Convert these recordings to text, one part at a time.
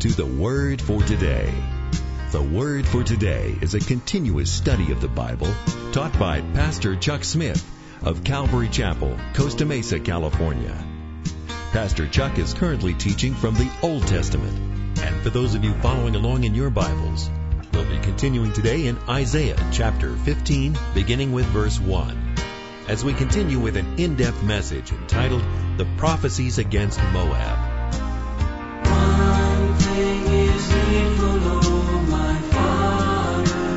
to The Word for Today. The Word for Today is a continuous study of the Bible taught by Pastor Chuck Smith of Calvary Chapel, Costa Mesa, California. Pastor Chuck is currently teaching from the Old Testament. And for those of you following along in your Bibles, we'll be continuing today in Isaiah chapter 15, beginning with verse 1, as we continue with an in-depth message entitled The Prophecies Against Moab. One thing is needful, O my Father.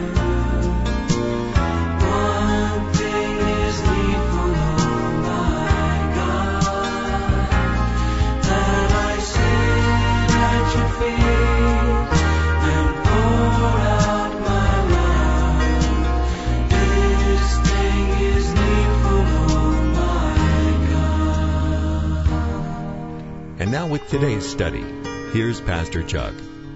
One thing is needful, O my God, that I sit at your feet and pour out my love. This thing is needful, O my God. And now with today's study, here's Pastor Chuck.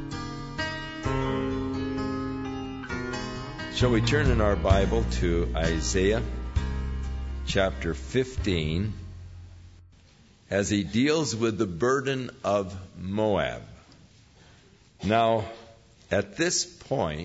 Shall we turn in our Bible to Isaiah chapter 15 as he deals with the burden of Moab. Now, at this point,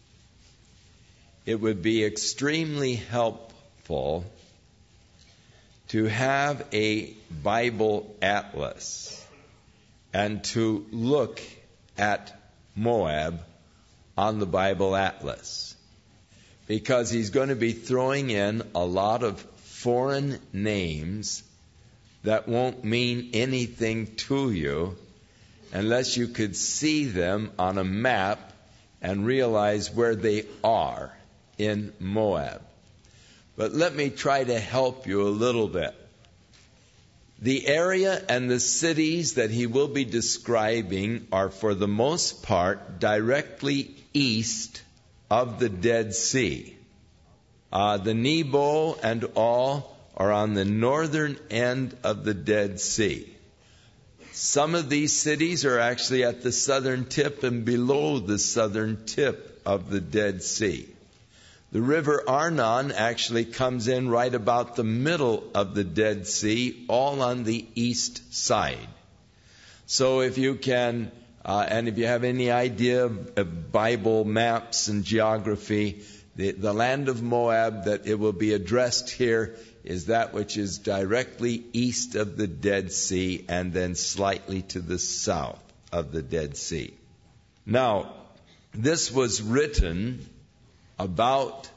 it would be extremely helpful to have a Bible atlas and to look at Moab on the Bible atlas, because he's going to be throwing in a lot of foreign names that won't mean anything to you unless you could see them on a map and realize where they are in Moab. But let me try to help you a little bit. The area and the cities that he will be describing are, for the most part, directly east of the Dead Sea. The Nebo and all are on the northern end of the Dead Sea. Some of these cities are actually at the southern tip and below the southern tip of the Dead Sea. The river Arnon actually comes in right about the middle of the Dead Sea, all on the east side. So if you can, and if you have any idea of Bible maps and geography, the land of Moab that it will be addressed here is that which is directly east of the Dead Sea and then slightly to the south of the Dead Sea. Now, this was written about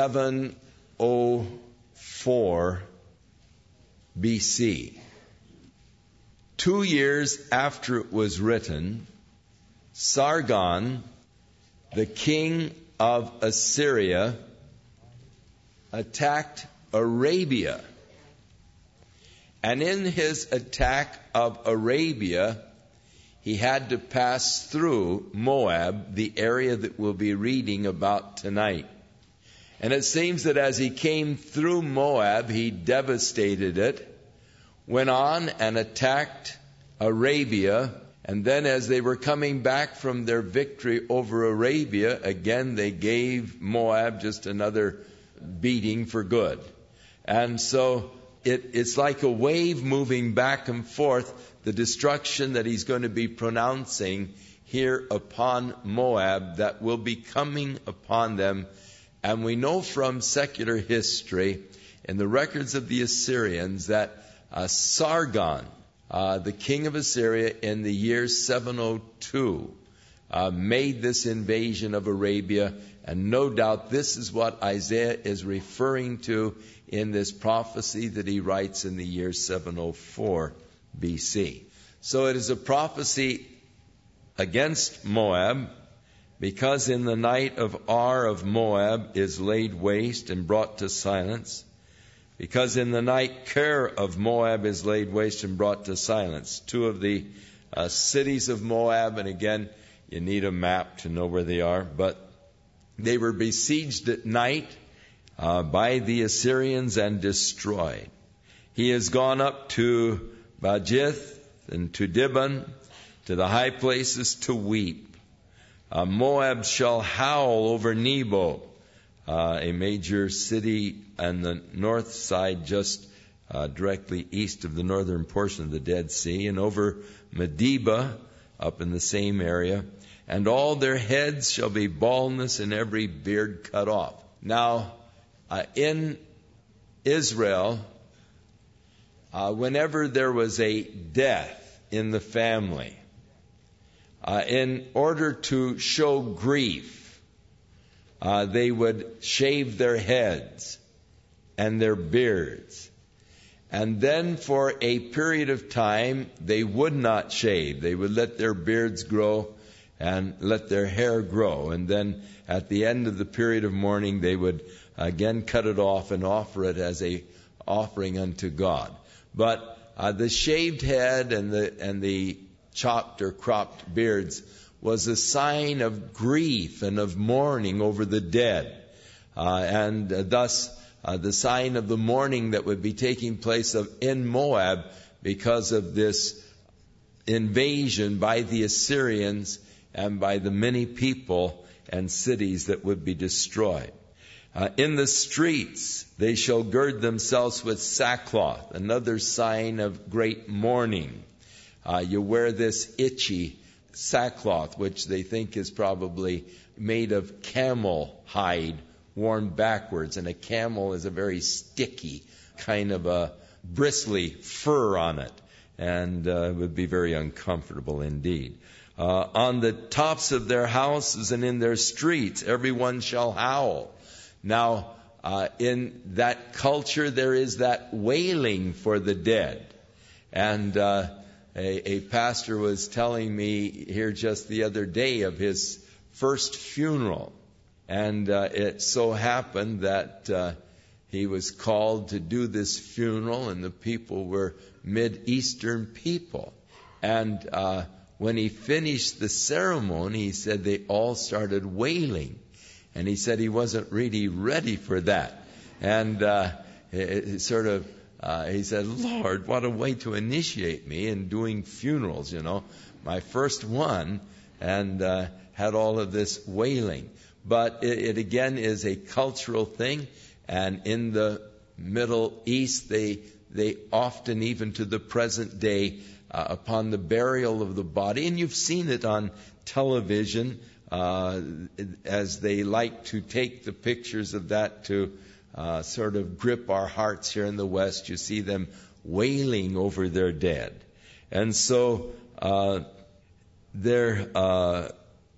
704 BC. 2 years after it was written, Sargon, the king of Assyria, attacked Arabia. And in his attack of Arabia, he had to pass through Moab, the area that we'll be reading about tonight. And it seems that as he came through Moab, he devastated it, went on and attacked Arabia, and then as they were coming back from their victory over Arabia, again they gave Moab just another beating for good. And so it's like a wave moving back and forth, the destruction that he's going to be pronouncing here upon Moab that will be coming upon them. And we know from secular history in the records of the Assyrians that Sargon, the king of Assyria in the year 702, made this invasion of Arabia. And no doubt this is what Isaiah is referring to in this prophecy that he writes in the year 704 BC. So it is a prophecy against Moab, because in the night of Ar of Moab is laid waste and brought to silence. Because in the night Ker of Moab is laid waste and brought to silence. Two of the cities of Moab, and again, you need a map to know where they are, but they were besieged at night by the Assyrians and destroyed. He has gone up to Bajith and to Dibon, to the high places to weep. Moab shall howl over Nebo, a major city on the north side, just directly east of the northern portion of the Dead Sea, and over Medeba, up in the same area. And all their heads shall be baldness, and every beard cut off. Now, in Israel, whenever there was a death in the family, in order to show grief, they would shave their heads and their beards. And then for a period of time, they would not shave. They would let their beards grow and let their hair grow. And then at the end of the period of mourning, they would again cut it off and offer it as a offering unto God. But the shaved head and the chopped or cropped beards was a sign of grief and of mourning over the dead. And thus the sign of the mourning that would be taking place in Moab because of this invasion by the Assyrians and by the many people and cities that would be destroyed. In the streets they shall gird themselves with sackcloth, another sign of great mourning. You wear this itchy sackcloth, which they think is probably made of camel hide worn backwards. And a camel is a very sticky, kind of a bristly fur on it. And it would be very uncomfortable indeed. On the tops of their houses and in their streets, everyone shall howl. Now, in that culture, there is that wailing for the dead. And a pastor was telling me here just the other day of his first funeral. And it so happened that he was called to do this funeral, and the people were Mid-Eastern people. And when he finished the ceremony, he said they all started wailing. And he said he wasn't really ready for that. And he said, Lord, what a way to initiate me in doing funerals, my first one, and had all of this wailing. But it again is a cultural thing. And in the Middle East, they often, even to the present day, upon the burial of the body, and you've seen it on television, as they like to take the pictures of that to sort of grip our hearts here in the West. You see them wailing over their dead. And so their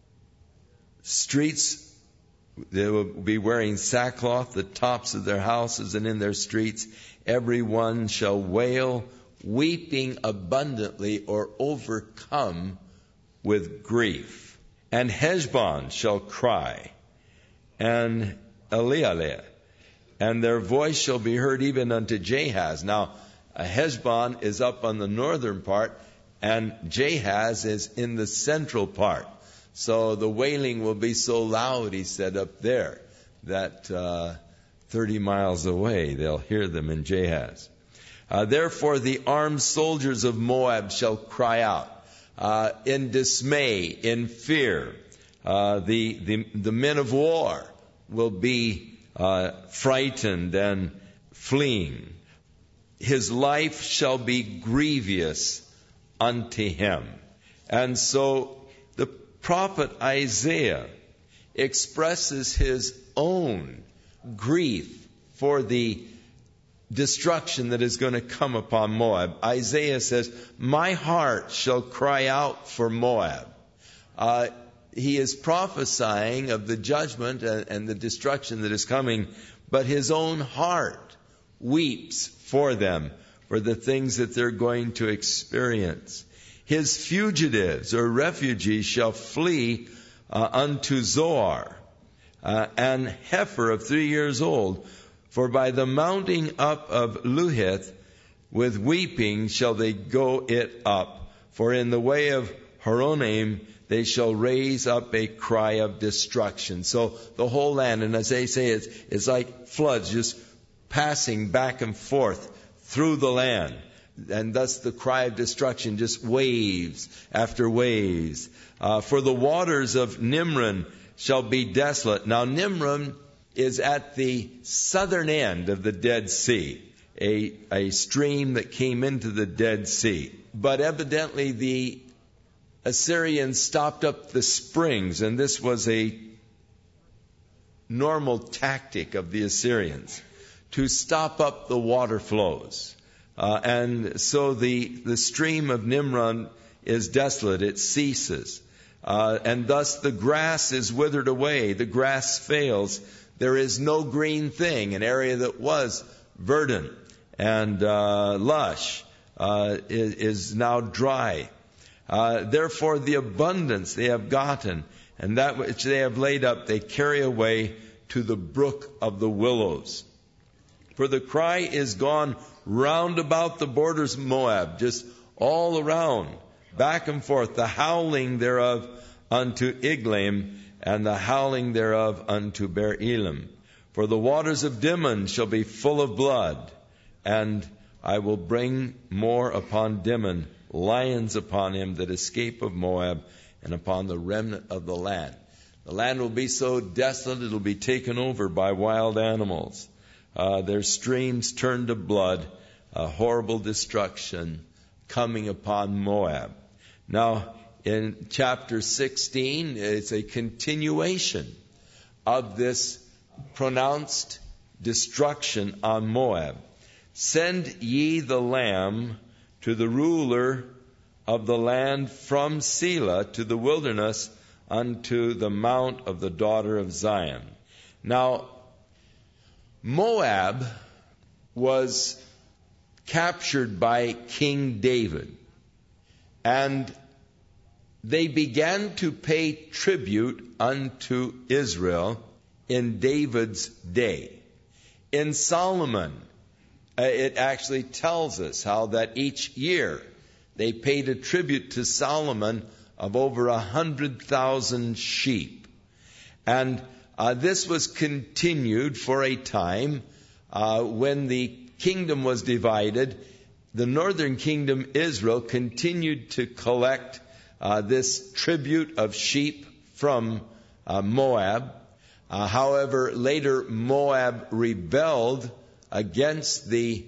streets, they will be wearing sackcloth, the tops of their houses and in their streets. Everyone shall wail, weeping abundantly, or overcome with grief. And Heshbon shall cry, and Elealeh, and their voice shall be heard even unto Jahaz. Now, Heshbon is up on the northern part, and Jahaz is in the central part. So the wailing will be so loud, he said, up there, that 30 miles away they'll hear them in Jahaz. Therefore the armed soldiers of Moab shall cry out in dismay, in fear. The men of war will be frightened and fleeing. His life shall be grievous unto him. And so the prophet Isaiah expresses his own grief for the destruction that is going to come upon Moab. Isaiah says, my heart shall cry out for Moab. He is prophesying of the judgment and the destruction that is coming, but his own heart weeps for them, for the things that they're going to experience. His fugitives or refugees shall flee unto Zoar, and heifer of 3 years old. For by the mounting up of Luhith, with weeping shall they go it up. For in the way of Horonaim they shall raise up a cry of destruction. So the whole land, and as they say, it's like floods just passing back and forth through the land. And thus the cry of destruction, just waves after waves. For the waters of Nimron shall be desolate. Now Nimron is at the southern end of the Dead Sea, a stream that came into the Dead Sea. But evidently the Assyrians stopped up the springs, and this was a normal tactic of the Assyrians, to stop up the water flows. And so the stream of Nimron is desolate, it ceases. And thus the grass is withered away, the grass fails. There is no green thing. An area that was verdant and lush is now dry. Therefore the abundance they have gotten, and that which they have laid up, they carry away to the brook of the willows. For the cry is gone round about the borders of Moab, just all around, back and forth, the howling thereof unto Iglaim, and the howling thereof unto Beer Elim. For the waters of Dimon shall be full of blood, and I will bring more upon Dimon, lions upon him that escape of Moab, and upon the remnant of the land. The land will be so desolate, it will be taken over by wild animals. Their streams turn to blood, horrible destruction coming upon Moab. Now, in chapter 16, it's a continuation of this pronounced destruction on Moab. Send ye the lamb to the ruler of the land from Selah to the wilderness unto the mount of the daughter of Zion. Now, Moab was captured by King David, and they began to pay tribute unto Israel in David's day. In Solomon, it actually tells us how that each year they paid a tribute to Solomon of over 100,000 sheep. And this was continued for a time when the kingdom was divided. The northern kingdom, Israel, continued to collect this tribute of sheep from Moab. However, later Moab rebelled against the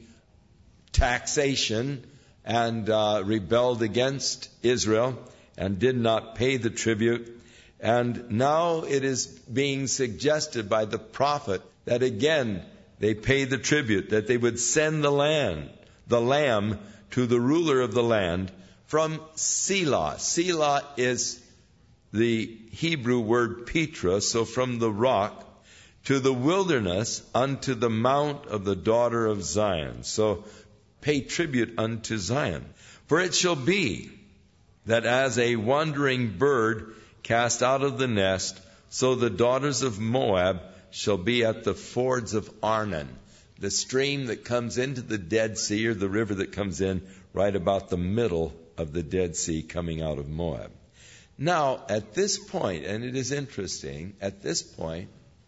taxation and rebelled against Israel and did not pay the tribute. And now it is being suggested by the prophet that again they pay the tribute, that they would send the lamb to the ruler of the land from Selah. Selah is the Hebrew word Petra, so from the rock, to the wilderness unto the mount of the daughter of Zion. So pay tribute unto Zion. For it shall be that as a wandering bird cast out of the nest, so the daughters of Moab shall be at the fords of Arnon, the stream that comes into the Dead Sea, or the river that comes in right about the middle of the Dead Sea coming out of Moab. Now, at this point, and it is interesting, at this point,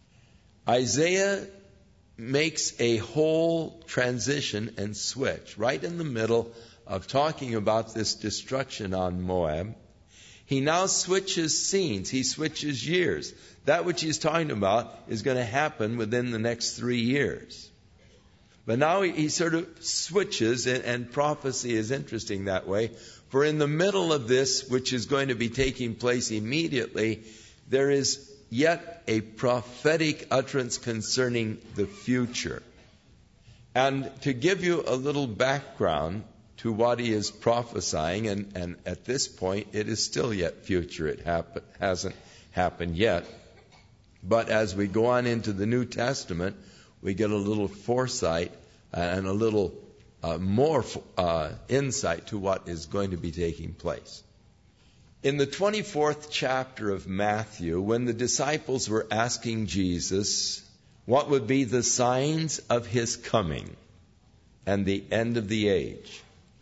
Isaiah makes a whole transition and switch right in the middle of talking about this destruction on Moab. He now switches scenes. He switches years. That which he's talking about is going to happen within the next 3 years. But now he sort of switches, and prophecy is interesting that way. For in the middle of this, which is going to be taking place immediately, there is yet a prophetic utterance concerning the future. And to give you a little background to what he is prophesying, and at this point it is still yet future. It hasn't happened yet. But as we go on into the New Testament, we get a little foresight and a little more insight to what is going to be taking place. In the 24th chapter of Matthew, when the disciples were asking Jesus what would be the signs of his coming and the end of the age,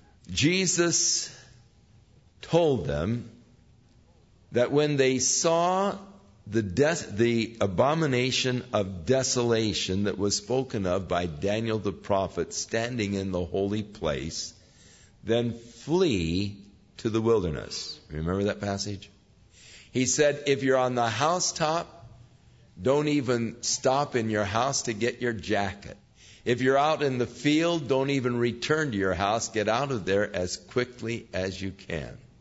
Jesus told them that when they saw the abomination of desolation that was spoken of by Daniel the prophet standing in the holy place, then flee to the wilderness. Remember that passage? He said, if you're on the housetop, don't even stop in your house to get your jacket. If you're out in the field, don't even return to your house. Get out of there as quickly as you can.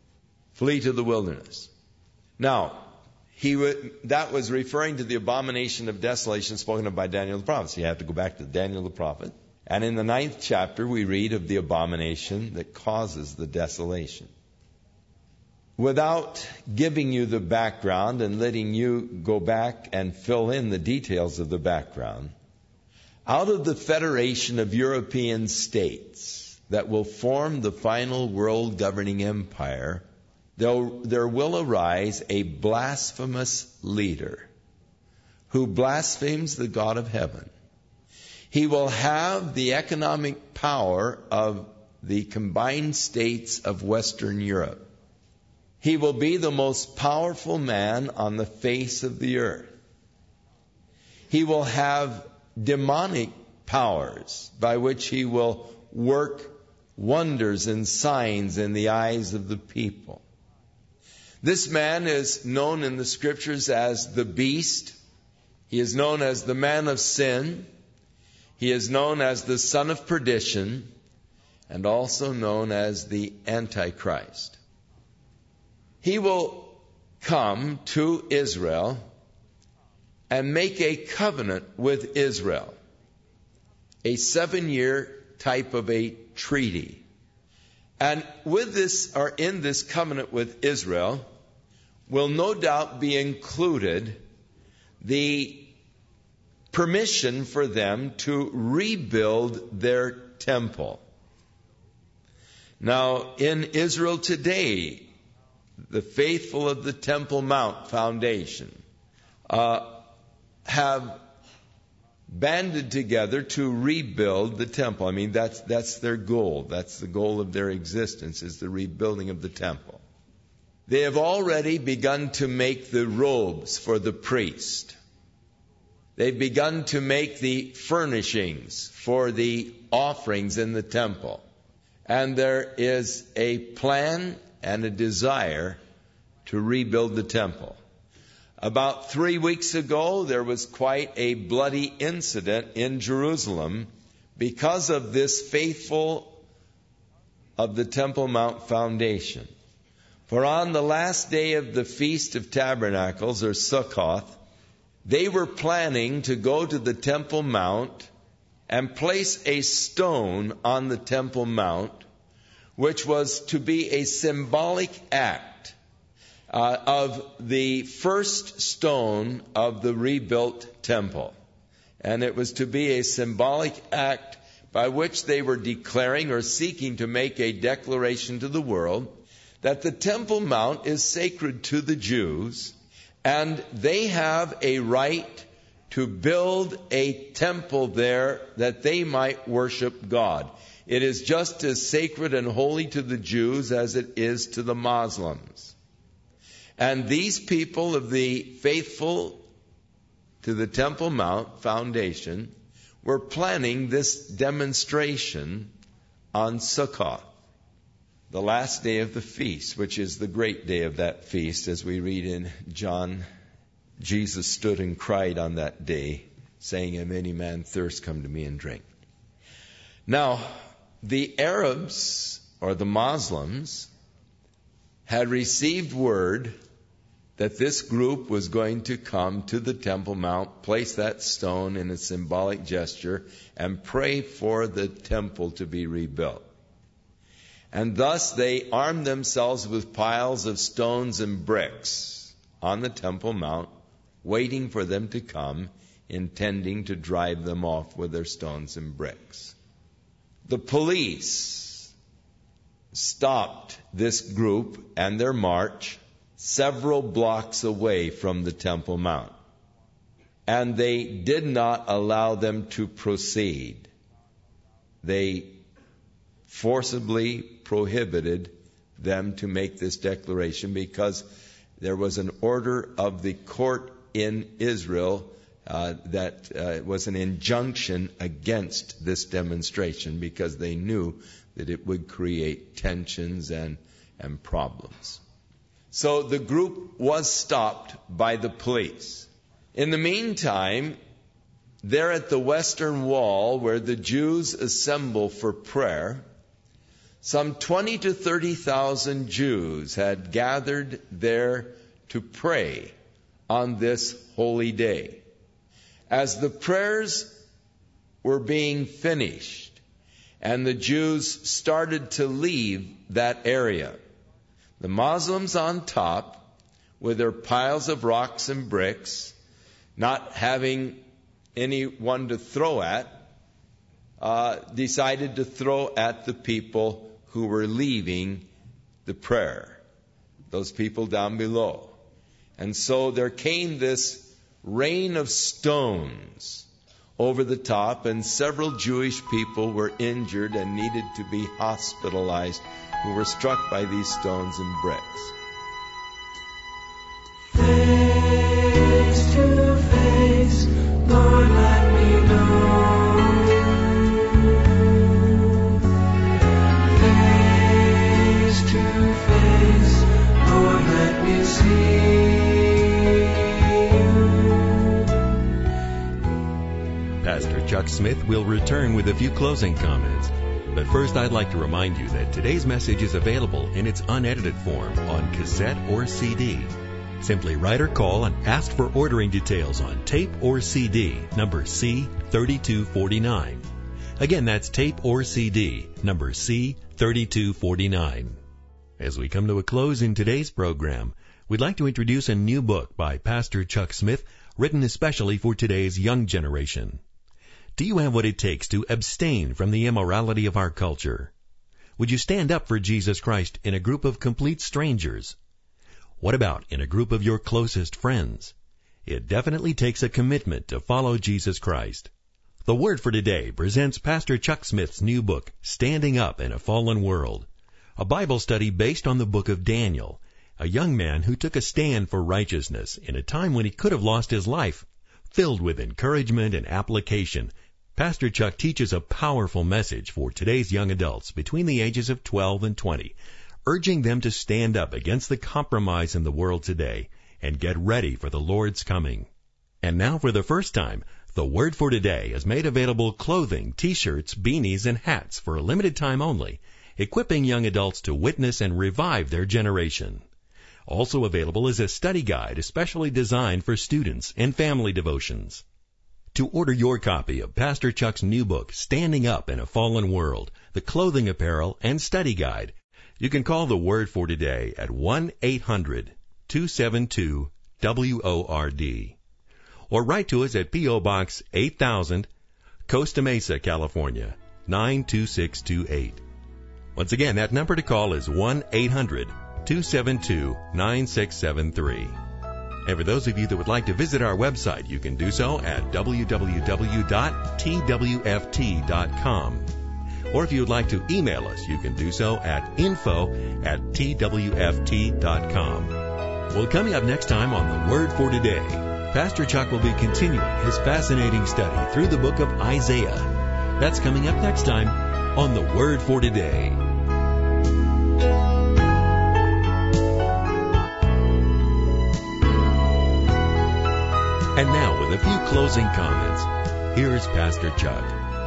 Flee to the wilderness. Now, that was referring to the abomination of desolation spoken of by Daniel the prophet. So you have to go back to Daniel the prophet. And in the 9th chapter, we read of the abomination that causes the desolation. Without giving you the background and letting you go back and fill in the details of the background, out of the federation of European states that will form the final world governing empire, there will arise a blasphemous leader who blasphemes the God of heaven. He will have the economic power of the combined states of Western Europe. He will be the most powerful man on the face of the earth. He will have demonic powers by which he will work wonders and signs in the eyes of the people. This man is known in the scriptures as the beast. He is known as the man of sin. He is known as the son of perdition, and also known as the Antichrist. He will come to Israel and make a covenant with Israel, a 7-year type of a treaty. And with this, or in this covenant with Israel, will no doubt be included the permission for them to rebuild their temple. Now, in Israel today, the faithful of the Temple Mount Foundation have banded together to rebuild the temple. I mean, that's their goal. That's the goal of their existence, is the rebuilding of the temple. They have already begun to make the robes for the priest. They've begun to make the furnishings for the offerings in the temple. And there is a plan and a desire to rebuild the temple. About 3 weeks ago, there was quite a bloody incident in Jerusalem because of this faithful of the Temple Mount Foundation. For on the last day of the Feast of Tabernacles, or Sukkoth, they were planning to go to the Temple Mount and place a stone on the Temple Mount, which was to be a symbolic act of the first stone of the rebuilt temple. And it was to be a symbolic act by which they were declaring or seeking to make a declaration to the world that the Temple Mount is sacred to the Jews, and they have a right to build a temple there that they might worship God. It is just as sacred and holy to the Jews as it is to the Muslims. And these people of the faithful to the Temple Mount Foundation were planning this demonstration on Sukkoth, the last day of the feast, which is the great day of that feast. As we read in John, Jesus stood and cried on that day, saying, "If any man thirst, come to me and drink." Now, the Arabs, or the Muslims, had received word that this group was going to come to the Temple Mount, place that stone in a symbolic gesture, and pray for the temple to be rebuilt. And thus they armed themselves with piles of stones and bricks on the Temple Mount, waiting for them to come, intending to drive them off with their stones and bricks. The police stopped this group and their march several blocks away from the Temple Mount, and they did not allow them to proceed. They forcibly prohibited them to make this declaration because there was an order of the court in Israel that was an injunction against this demonstration, because they knew that it would create tensions and problems. So the group was stopped by the police. In the meantime, there at the Western Wall, where the Jews assemble for prayer, Some 20 to 30,000 Jews had gathered there to pray on this holy day. As the prayers were being finished and the Jews started to leave that area, the Muslims on top, with their piles of rocks and bricks, not having anyone to throw at, decided to throw at the people who were leaving the prayer, those people down below. And so there came this rain of stones over the top, and several Jewish people were injured and needed to be hospitalized, who were struck by these stones and bricks. Face to face, Lord, let me know. Face to face, Lord, let me see you. Pastor Chuck Smith will return with a few closing comments. But first, I'd like to remind you that today's message is available in its unedited form on cassette or CD. Simply write or call and ask for ordering details on tape or CD, number C3249. Again, that's tape or CD, number C3249. As we come to a close in today's program, we'd like to introduce a new book by Pastor Chuck Smith, written especially for today's young generation. Do you have what it takes to abstain from the immorality of our culture? Would you stand up for Jesus Christ in a group of complete strangers? What about in a group of your closest friends? It definitely takes a commitment to follow Jesus Christ. The Word for Today presents Pastor Chuck Smith's new book, Standing Up in a Fallen World, a Bible study based on the book of Daniel, a young man who took a stand for righteousness in a time when he could have lost his life. Filled with encouragement and application, Pastor Chuck teaches a powerful message for today's young adults between the ages of 12 and 20, urging them to stand up against the compromise in the world today and get ready for the Lord's coming. And now, for the first time, the Word for Today has made available clothing, t-shirts, beanies, and hats for a limited time only, equipping young adults to witness and revive their generation. Also available is a study guide especially designed for students and family devotions. To order your copy of Pastor Chuck's new book, Standing Up in a Fallen World, the clothing apparel and study guide, you can call the Word for Today at 1-800-272-WORD. Or write to us at P.O. Box 8000, Costa Mesa, California, 92628. Once again, that number to call is 1-800-272-9673. And for those of you that would like to visit our website, you can do so at www.twft.com. Or if you would like to email us, you can do so at info@twft.com. Well, coming up next time on The Word for Today, Pastor Chuck will be continuing his fascinating study through the book of Isaiah. That's coming up next time on The Word for Today. And now, with a few closing comments, here's Pastor Chuck.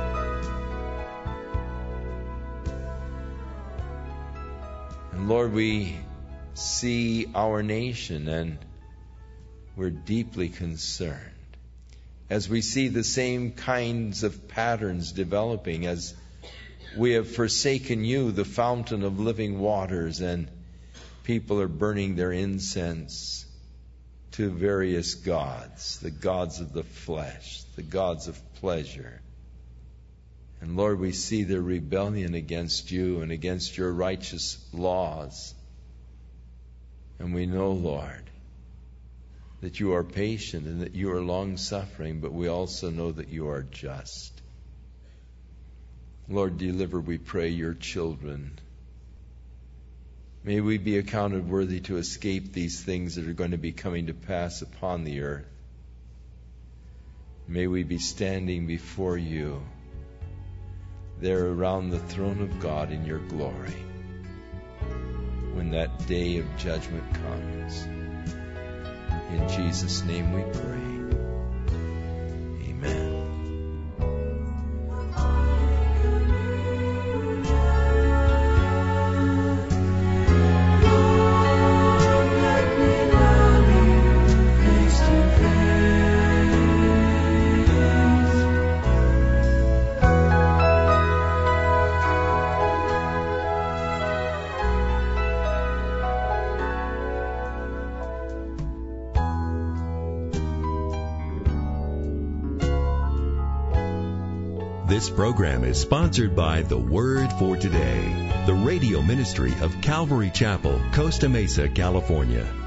And Lord, we see our nation and we're deeply concerned as we see the same kinds of patterns developing as we have forsaken you, the fountain of living waters, and people are burning their incense to various gods, the gods of the flesh, the gods of pleasure. And Lord, we see their rebellion against you and against your righteous laws. And we know, Lord, that you are patient and that you are long-suffering, but we also know that you are just. Lord, deliver, we pray, your children. May we be accounted worthy to escape these things that are going to be coming to pass upon the earth. May we be standing before you, there around the throne of God in your glory, when that day of judgment comes. In Jesus' name we pray. Amen. This program is sponsored by The Word for Today, the radio ministry of Calvary Chapel, Costa Mesa, California.